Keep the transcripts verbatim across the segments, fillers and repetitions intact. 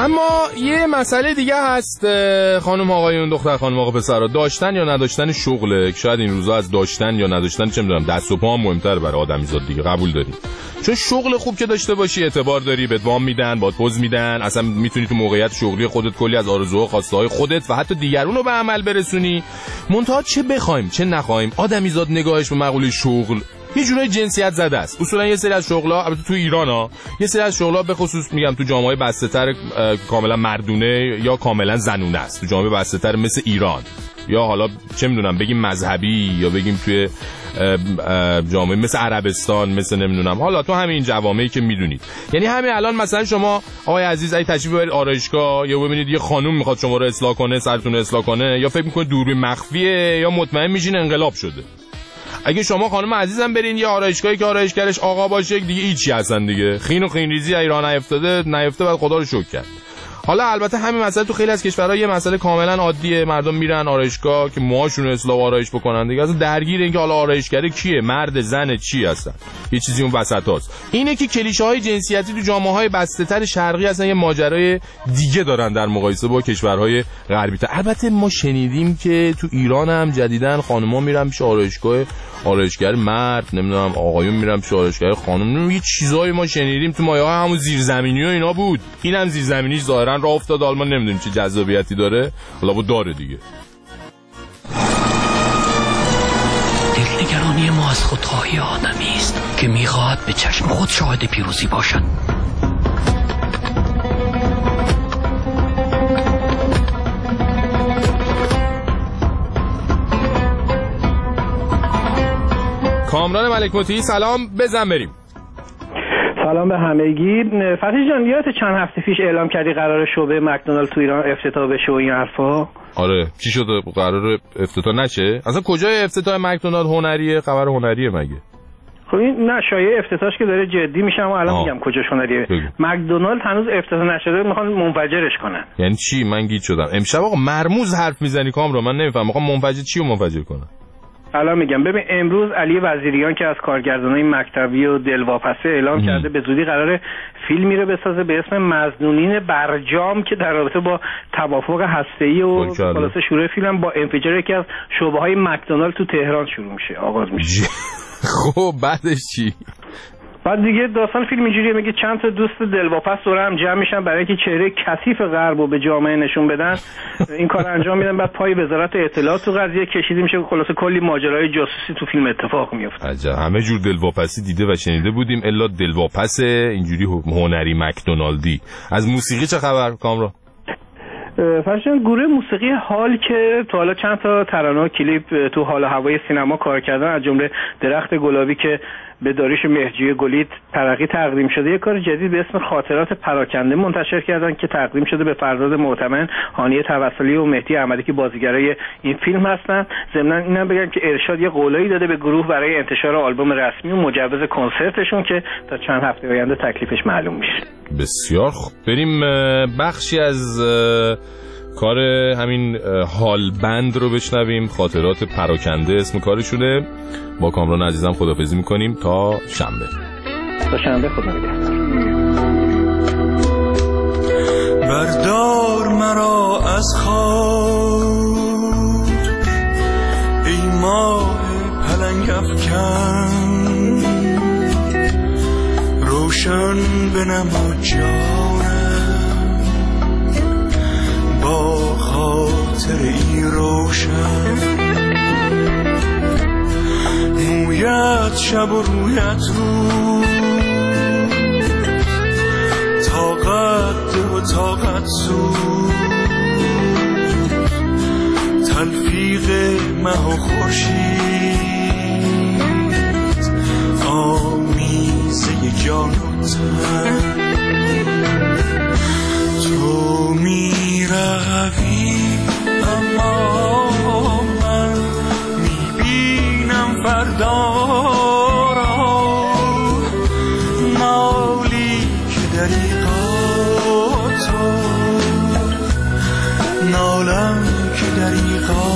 اما یه مسئله دیگه هست خانم آقایون، دختر خانم آقا پسرا، داشتن یا نداشتن شغله. شاید این روزا از داشتن یا نداشتن چه میدونم دست و پا مهمتر برای آدمیزاد دیگه، قبول داریم. چون شغل خوب که داشته باشی اعتبار داری، بهت وام میدن، بهت پوز میدن، اصلا میتونی تو موقعیت شغلی خودت کلی از آرزوها خواسته های خودت و حتی دیگرون رو به عمل برسونی. منتها چه بخوایم چه نخوایم آدمیزاد نگاهش به مقوله شغل یه جورای جنسیت زده است. اصولا یه سری از شغل‌ها، البته تو ایران ها، یه سری از شغل‌ها به خصوص میگم تو جامعه بسته‌تر کاملا مردونه یا کاملا زنونه است. تو جامعه بسته‌تر مثل ایران یا حالا چه میدونم بگیم مذهبی یا بگیم توی جامعه مثل عربستان، مثل نمیدونم حالا تو همین جوامعی که میدونید. یعنی همین الان مثلا شما آقای عزیز اگه تشریف ببرید آرایشگاه یا ببینید یه خانم میخواد شما رو اصلاح کنه، سرتون رو اصلاح کنه، یا فکر میکنید دوربین مخفیه یا مطمئن میشین انقلاب شده. اگه شما خانم عزیزم برین یه آرایشگاهی که آرایشگرش آقا باشه دیگه هیچی هستن دیگه، خین و خینریزی ایران نیفتاده نیفته بعد خدا رو شکر کرد. حالا البته همین مسئله تو خیلی از کشورها یه مسئله کاملا عادیه، مردم میرن آرایشگاه که موهاشون رو اصلاح و آرایش بکنن دیگه، اصلا درگیر اینکه حالا آرایشگر کیه، مرد زن چی هستن، یه چیزی اون وسطاست. اینه که کلیشه‌های جنسیتی تو جامعه‌های بسته‌تر شرقی اصلا یه ماجرای دیگه دارن در مقایسه با کشورهای غربی. البته ما شنیدیم که تو ایران هم جدیداً خانم‌ها میرن پیش آرایشگاه آرایشگر مرد، نمیدونم آقایون میرن پیش آرایشگر خانم، یه چیزایی ما شنیدیم تو مایه‌های همون زیرزمینی و اینا بود. اینم زیرزمینیش ظاهراً راه افتاد، آلمان نمیدونیم چه جذابیتی داره، حالا بود داره دیگه. دلنگرانی ما از خودخواهی آدمی است که میخواهد به چشم خود شاهد پیروزی باشد. کامران ملک مطیعی سلام، بزن بریم. سلام به همگی. فتحی جان یادت چند هفته پیش اعلام کردی قرار شعبه مکدونالد تو ایران افتتاح بشه و این حرفا؟ آره چی شده قرار افتتاح نشه؟ اصلا کجای افتتاح مکدونالد؟ هنریه؟ خبر هنریه مگه؟ خب این نه شایعه افتتاحش که داره جدی میشه، اما الان میگم کجاش هنریه. مکدونالد هنوز افتتاح نشده، میخوان منفجرش کنن. یعنی چی؟ من گیج شدم امشب. آقا مرموز حرف میزنی کامران، من نمیفهمم. میخوام منفجر چی رو منفجر کنن؟ الان میگم ببین، امروز علی وزیریان که از کارگردانای مکتبی و دلواپسه اعلام ام. کرده به زودی قراره فیلمی رو بسازه به اسم مظنونین برجام که در رابطه با توافق هسته‌ای و خلاصه شروع فیلم با انفجار یکی از شعبه‌های مکدونالد تو تهران شروع میشه، آغاز میشه. خب بعدش چی؟ بعد دیگه داستان فیلم اینجوریه، میگه چند تا دوست دلواپس دور هم جمع میشن برای اینکه چهره کثیف غرب رو به جامعه نشون بدن. این کار انجام میدن، بعد پای وزارت اطلاعات تو قضیه کشیده میشه، خلاصه کلی ماجرای جاسوسی تو فیلم اتفاق میفته. عجب، همه جور دلواپسی دیده و شنیده بودیم الا دلواپس اینجوری هنری مکدونالدی. از موسیقی چه خبر کامران؟ فرشان گروه موسیقی حال که تو حالا چند تا ترانه و کلیپ تو حال و هوای سینما کار کردن، از جمله درخت گلابی که به داریوش مهرجویی گلید ترقی تقدیم شده، یک کار جدید به اسم خاطرات پراکنده منتشر کردن که تقدیم شده به فرزاد معتمن، هانیه توسلی و مهدی احمدی که بازیگرای این فیلم هستن. ضمن اینم بگم که ارشاد یه قولایی داده به گروه برای انتشار آلبوم رسمی و مجوز کنسرتشون که تا چند هفته آینده تکلیفش معلوم میشه. بسیار خوب، بریم بخشی از کار همین حال بند رو بشنویم. خاطرات پراکنده اسم کارشونه. با کامران عزیزم خداحافظی میکنیم تا شنبه. تا شنبه خدا نگهدار. بردار مرا از خاک ای ماه پلنگ افکن، روشن بنما جانم با خاطر ای روشن، مویت شب و رویت رو طاقت و طاقت زود، تلفیق مه و خورشید آمیزه جان و تن، تو می روی اما من می بینم فردا را، نالی که دریغا تو، نالم که دریغا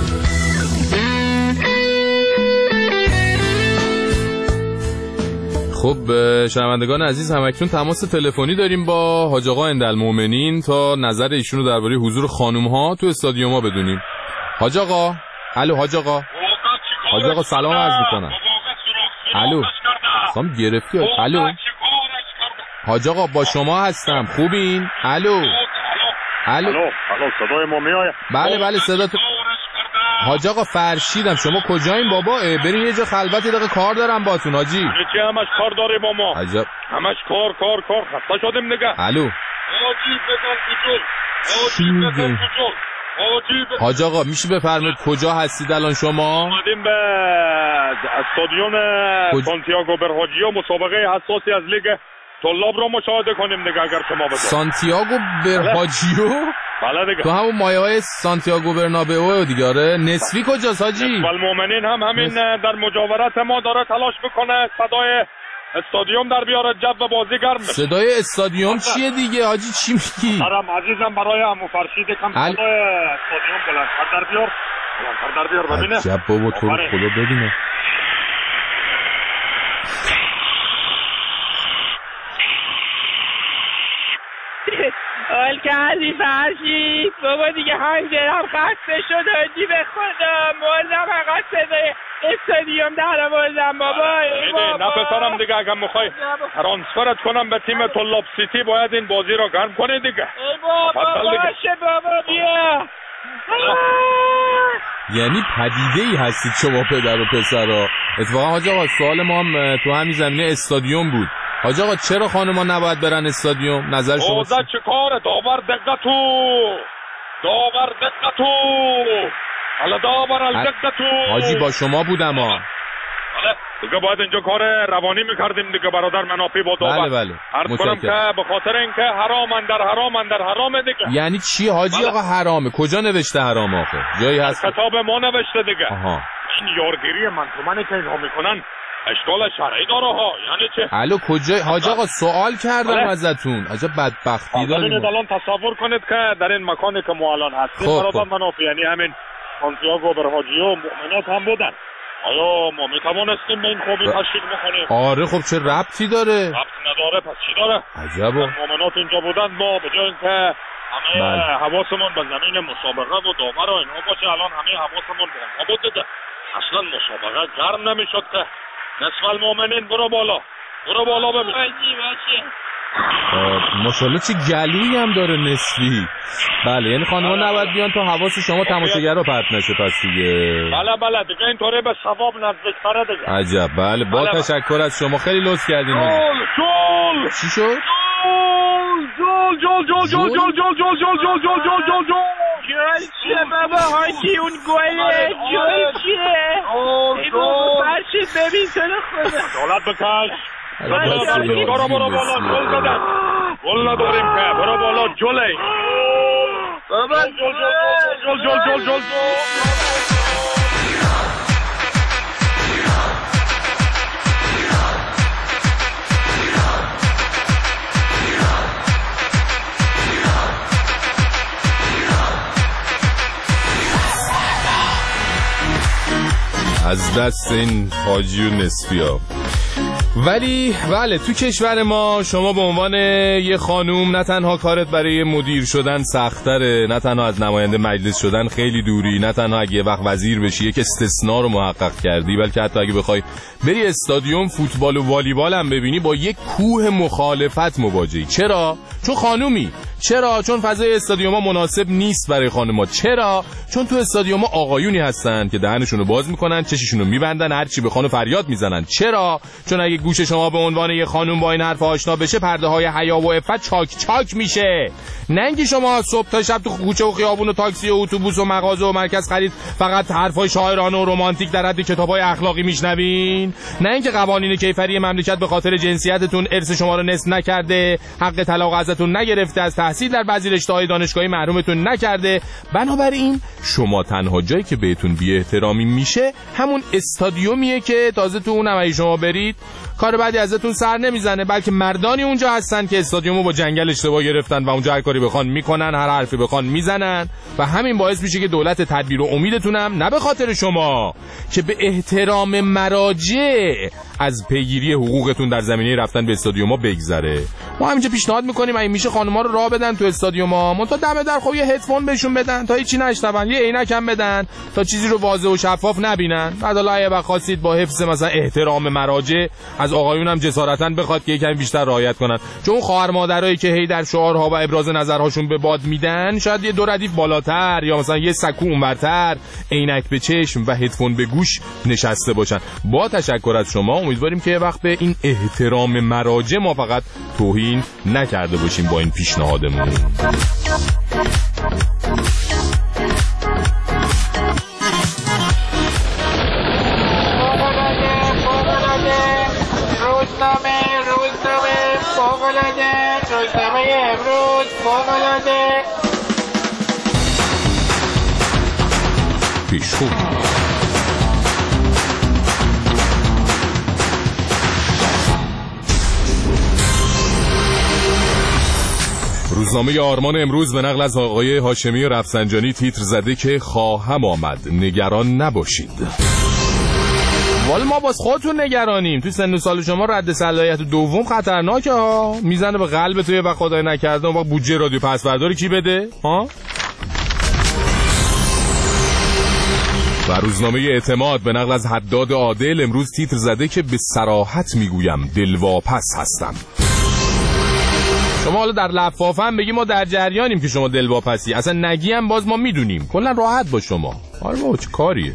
من. خب شنوندگان عزیز، همکنون تماس تلفنی داریم با حاج آقا اندالمؤمنین تا نظر ایشونو درباره حضور خانم ها تو استادیوم‌ها بدونیم. حاج آقا، الو حاج آقا. حاج آقا سلام عرض میکنم. الو. سلام گرفتی. الو. حاج آقا با شما هستم. خوبین؟ الو. الو. الو صدای ما میاد؟ بله بله صداتون. حاج آقا فرشیدم. شما کجایین بابا؟ برین یه جا خلوت، یه دقیقه کار دارم باتون حاجی. چه همش کار داره با ما؟ عجب. همش کار کار کار خسته شدیم دیگه. الو. حاجی بزن کجا؟ حاجی بزن کجا؟ حاجی بزن. حاج آقا میشه بفرمایید کجا هستید الان شما؟ اومدیم به استادیوم کج... سانتیاگو برهاجیو، مسابقه حساسی از لیگ طلاب رو مشاهده کنیم دیگه اگر شما بذارید. سانتیاگو برهاجیو؟ بله دیگه. تو همون مایه های سانتیاگو برنابئو دیگه. آره. نصفی کجاست حاجی؟ والمؤمنین هم همین نصف... در مجاورت ما داره تلاش میکنه صدای استادیوم در بیاره، جو بازی گرم بشه. صدای استادیوم چیه دیگه حاجی؟ چی میگی؟ برام عزیزم برای عمو فرشید کم صدای استادیوم بلندتر در بیار. بلندتر در بیار ببینه. عجب بابا، تو رو خدا ببینه. حال کردی فرشید بابا دیگه هنجرم خسته شد حاجی، به خدا مردم اقا صدای استادیوم در آوردم بابا. نه پسرم دیگه اگه میخوای ترانسفرت کنم به تیم طلاب سیتی باید این بازی رو گرم کنی دیگه. ای بابا باشه بابا بیا. یعنی پدیده ای هستید شما پدر و پسرا. اتفاقا حاج آقا سوال ما هم تو همین زمینه استادیوم بود. حاج آقا چرا خانم‌ها نباید برن استادیوم؟ نظر شما چیه؟ چه کاره؟ داور دقتو داور دقتو حالا داور الدقتو. حاجی با شما بودم ها. بله دیگه باید اینجا کار روانی میکردیم دیگه برادر، منافی با داور. بله بله. عرض کنم که به خاطر اینکه حرامن در حرامن در حرام دیگه. یعنی چی حاجی بله. آقا حرامه؟ کجا نوشته حرام آخه؟ جایی هست کتاب ما نوشته دیگه. آها. این یارگیری من تو منی که اینها میکنن اشکال شرعی داره ها. یعنی چه؟ الو کجا حاج آقا؟ سوال کردم ازتون. عجب بدبختی داریم. الان تصور کنید که در این مکانی که ما الان هستیم برادر منافی، یعنی همین سانتیاگو برهاجیو مؤمنات هم بودن. آیا ما میتوانستیم به این خوبی تشکیل بکنیم؟ آره خب چه ربطی داره؟ ربط نداره. پس چی داره؟ عجبا. مؤمنات اینجا بودن، ما به جای اینکه همه حواسمون به زمین مسابقه و داور و اینها باشه، الان همه حواسمون به اونها بود دیگه. اصلا مسابقه گرم نمیشد که نصف المؤمنین برو بالا برو بالا ببین. باشه باشه. ماشاءالله چه گلویی هم داره نصفی. بله یعنی خانم‌ها نباید بیان تا حواس شما تماشاگرها پرت نشه پس دیگه. بله بله دیگه اینطوری به ثواب نزدیک‌تره دیگه. عجب. بله با بله تشکر از شما، خیلی لطف کردین. جول جول چی شد؟ جول جول جول جول جول جول جول جول جول جول جول جول جول جول چیه بابا حاجی؟ اون گله جول چیه؟ ای بابا فرشید ببین تو رو خدا. دولت بکش. برو برو بالا جل بدن. گل نداریم که برو بالا جله. بابا جل جل جل جل جل از دست این حاجی و نصفی ها. ولی بله تو کشور ما شما به عنوان یه خانوم نه تنها کارت برای مدیر شدن سخت‌تره، نه تنها از نماینده مجلس شدن خیلی دوری، نه تنها اگه یه وقت وزیر بشی یک استثناء رو محقق کردی، بلکه حتی اگه بخوای بری استادیوم فوتبال و والیبال هم ببینی با یک کوه مخالفت مواجهی. چرا؟ چون خانومی. چرا؟ چون فضای استادیوم‌ها مناسب نیست برای خانم‌ها. چرا؟ چون تو استادیوم‌ها آقایونی هستن که دهنشون رو باز میکنن، چششون رو میبندن، هر چی بخوان فریاد میزنن. چرا؟ چون اگه گوش شما به عنوان یه خانم با این حرف آشنا بشه، پرده‌های حیا و عفت چاک چاک میشه. نه اینکه شما صبح تا شب تو کوچه و خیابون و تاکسی و اتوبوس و مغازه و مرکز خرید فقط حرفای شاعرانه و رمانتیک در حد کتاب‌های اخلاقی میشنوین. نه اینکه قوانین کیفری مملکت به خاطر جنسیتتون ارث شما رو نصف نکرده، حق طلاق ازتون نگرفته، از تحصیل در بعضی رشته‌های دانشگاهی محرومتون نکرده. بنابراین شما تنها جایی که بهتون بی احترامی میشه همون استادیومیه که تازه تو اون هم شما برید کار بعدی ازتون سر نمیزنه، بلکه مردانی اونجا هستن که استادیومو با جنگل اشتباه گرفتن و اونجا هر کاری بخوان میکنن، هر حرفی بخوان میزنن و همین باعث میشه که دولت تدبیر و امیدتونم نه به خاطر شما که به احترام مراجع از پیگیری حقوقتون در زمینه رفتن به استادیوم‌ها بگذره. ما همینجا پیشنهاد میکنیم اگه میشه خانم‌ها رو راه بدن تو استادیوم‌ها، منتها دم در خب یه هدفون بهشون بدن تا هیچی نشنون، یه عینک هم بدن تا چیزی رو واضح و شفاف نبینن. بعد حالا اگه بخواستید با حفظ مثلا احترام مراجع از آقایون هم جسارتاً بخواد که یکم بیشتر رعایت کنن، چون خواهر مادرایی که هی در شعارها و ابراز نظرهاشون به باد میدن شاید یه دو ردیف بالاتر یا مثلا یه سکو اونورتر عینک به چشم و هدفون به گوش نشسته باشن. با تشکر از شما امیدواریم که یه وقت به این احترام مراجع ما فقط توهین نکرده باشیم با این پیشنهادمون. روزنامه روزنامه فوق‌العاده روزنامه امروز فوق‌العاده پیشخو روزنامه آرمان امروز به نقل از آقای هاشمی رفسنجانی تیتر زده که خواهم آمد نگران نباشید. والا ما باز خودتون نگرانیم. تو سن و سال شما رد صلاحیت دوم خطرناکه ها، میزنه به قلب توی و خدای نکرده اون وقت بودجه رادیو پس برداری کی بده ها؟ و روزنامه اعتماد به نقل از حداد عادل امروز تیتر زده که به صراحت میگویم دلواپس هستم. شما حالا در لفافم بگی ما در جریانیم که شما دلواپسی، اصلا نگی هم باز ما میدونیم، کلا راحت با شما. آره بابا چه کاریه.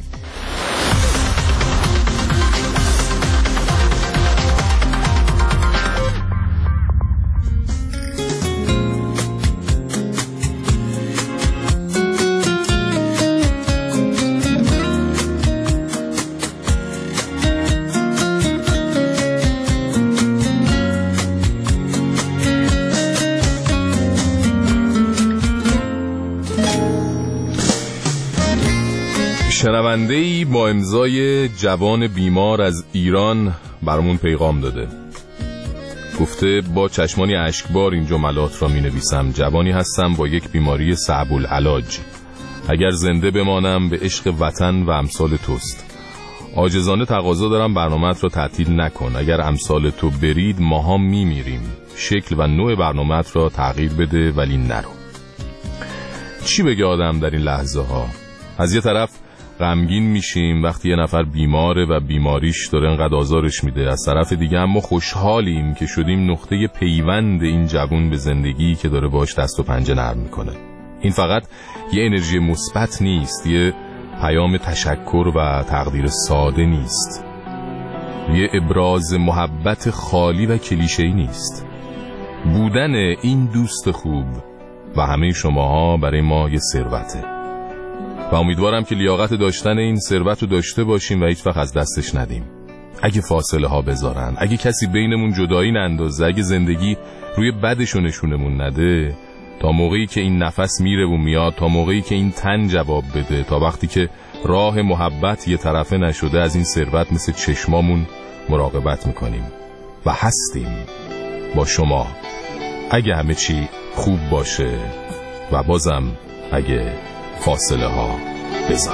شنونده‌ای با امضای جوان بیمار از ایران برامون پیغام داده. گفته با چشمانی اشکبار این جملات را می نویسم. جوانی هستم با یک بیماری صعب العلاج. اگر زنده بمانم به عشق وطن و امثال توست. عاجزانه تقاضا دارم برنامه‌ات را تعطیل نکن. اگر امثال تو برید ماها می میریم. شکل و نوع برنامه‌ات را تغییر بده ولی نرو. چی بگه آدم در این لحظه ها؟ از یه طرف غمگین میشیم وقتی یه نفر بیماره و بیماریش داره انقدر آزارش میده، از طرف دیگه اما خوشحالیم که شدیم نقطه پیوند این جوون به زندگی که داره باش دست و پنجه نرم میکنه. این فقط یه انرژی مثبت نیست، یه پیام تشکر و تقدیر ساده نیست، یه ابراز محبت خالی و کلیشه‌ای نیست. بودن این دوست خوب و همه شماها برای ما یه ثروته و امیدوارم که لیاقت داشتن این ثروت رو داشته باشیم و هیچ وقت از دستش ندیم. اگه فاصله ها بذارن، اگه کسی بینمون جدایی نندازه، اگه زندگی روی بدشو نشونمون نده، تا موقعی که این نفس میره و میاد، تا موقعی که این تن جواب بده، تا وقتی که راه محبت یه طرفه نشده، از این ثروت مثل چشمامون مراقبت میکنیم و هستیم با شما اگه همه چی خوب باشه و بازم اگه فاصله ها بذارم.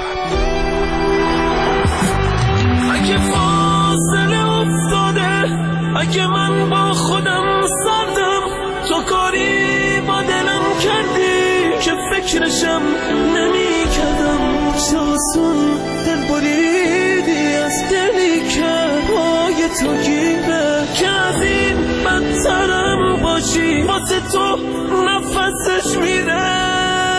اگه فاصله افتاده، اگه من با خودم سردم، تو کاری با دلم کردی که فکرشم نمی کردم. چاسون دل بریدی از دلی که پای تو گیره، که از این بدترم باشی واسه تو نفسش میره.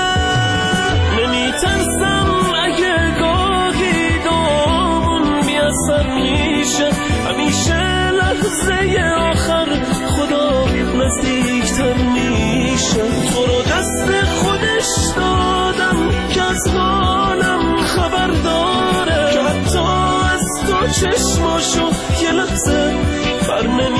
ترسم اگه گاهی دامون بیاثر میشه، همیشه لحظه آخر خدا نزدیکتر میشه. تو رو دست خودش دادم که از حالم خبر داره، که حتی از تو چشماشو یه لحظه فر نمی